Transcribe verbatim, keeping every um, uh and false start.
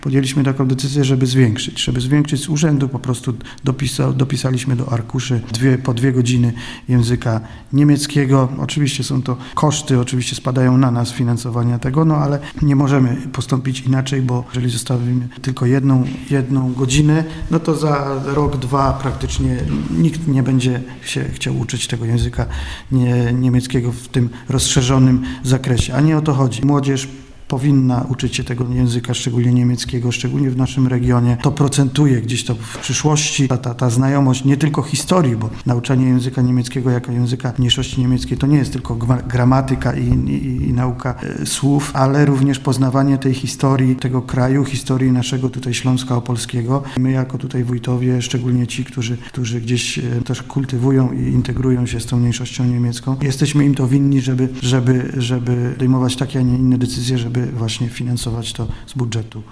Podjęliśmy taką decyzję, żeby zwiększyć, żeby zwiększyć z urzędu, po prostu dopisa, dopisaliśmy do arkuszy dwie, po dwie godziny języka niemieckiego. Oczywiście są to koszty, oczywiście spadają na nas finansowania tego, no ale nie możemy postąpić inaczej, bo jeżeli zostawimy tylko jedną, jedną godzinę, no to za rok, dwa praktycznie nikt nie będzie się chciał uczyć tego języka nie, niemieckiego w tym rozszerzonym zakresie, a nie o to chodzi. Młodzież powinna uczyć się tego języka, szczególnie niemieckiego, szczególnie w naszym regionie. To procentuje gdzieś to w przyszłości, ta, ta, ta znajomość nie tylko historii, bo nauczanie języka niemieckiego jako języka mniejszości niemieckiej to nie jest tylko gramatyka i, i, i nauka e, słów, ale również poznawanie tej historii tego kraju, historii naszego tutaj Śląska Opolskiego. My jako tutaj wójtowie, szczególnie ci, którzy, którzy gdzieś e, też kultywują i integrują się z tą mniejszością niemiecką, jesteśmy im to winni, żeby, żeby, żeby podejmować takie, a nie inne decyzje, żeby właśnie finansować to z budżetu.